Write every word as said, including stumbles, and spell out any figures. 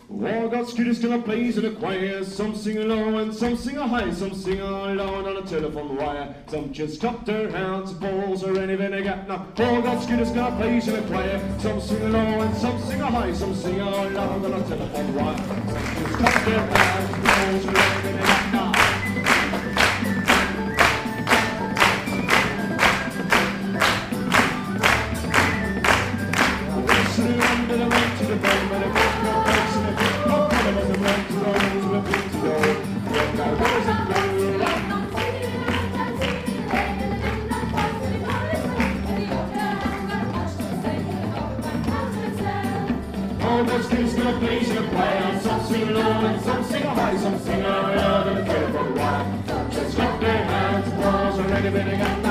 All God's kiddies gonna play in the choir. Some sing low and some sing high. Some sing loud on a telephone wire. Some just clap their hands, balls or anything they got now. All God's kiddies gonna play in the choir. Some sing low and some sing high. Some sing loud on a telephone wire. Some just clap their hands, balls or anything they got now. All those kids gonna play in a choir. Some sing low and some sing high. Some sing loud on a telephone wire. Just clap their hands, balls or anything they got.